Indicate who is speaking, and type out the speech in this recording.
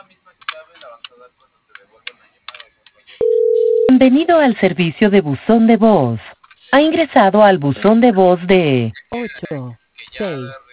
Speaker 1: Bienvenido al servicio de buzón de voz. Ha ingresado al buzón de voz de 8, 6,